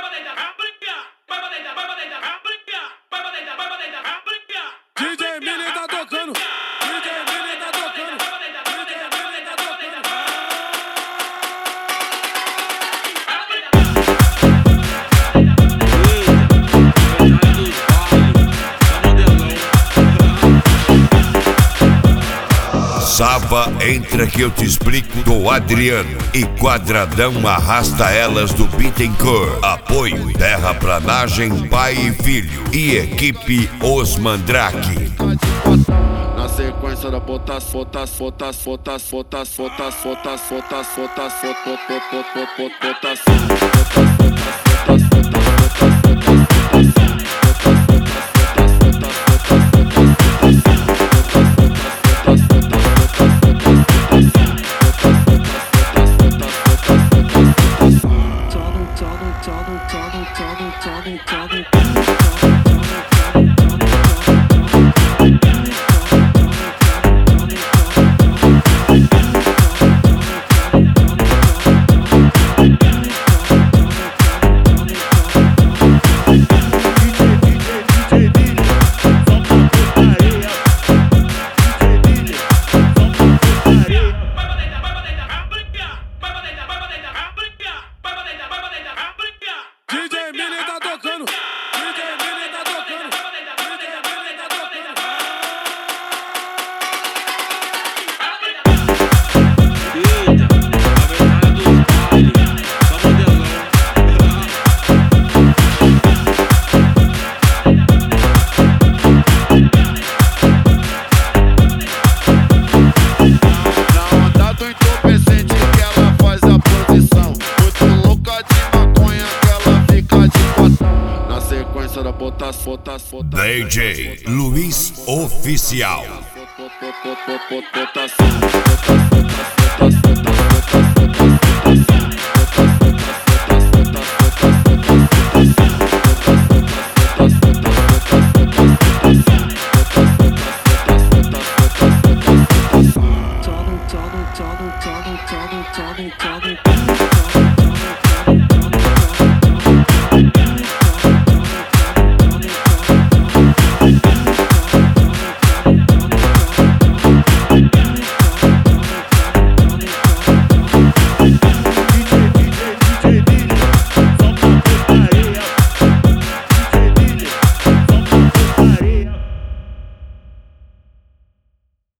DJ Mini tá tocando, DJ Mini tá tocando, DJ Mini tá tocando. Sava, entra que eu te explico do Adriano. E Quadradão arrasta elas do Bittencourt. Apoio Terraplanagem, pai e filho. E equipe Os Mandrake. Na sequência da botação. DJ Mini tá tocando, DJ Mini tá tocando, DJ Mini tá tocando. Eita, a verdade dos bailes, só modelão. Na onda do entorpecente que ela faz a posição. Muito louca de maconha que ela fica de quatro. Na sequência da botação. DJ Luiz Oficial. Tchau.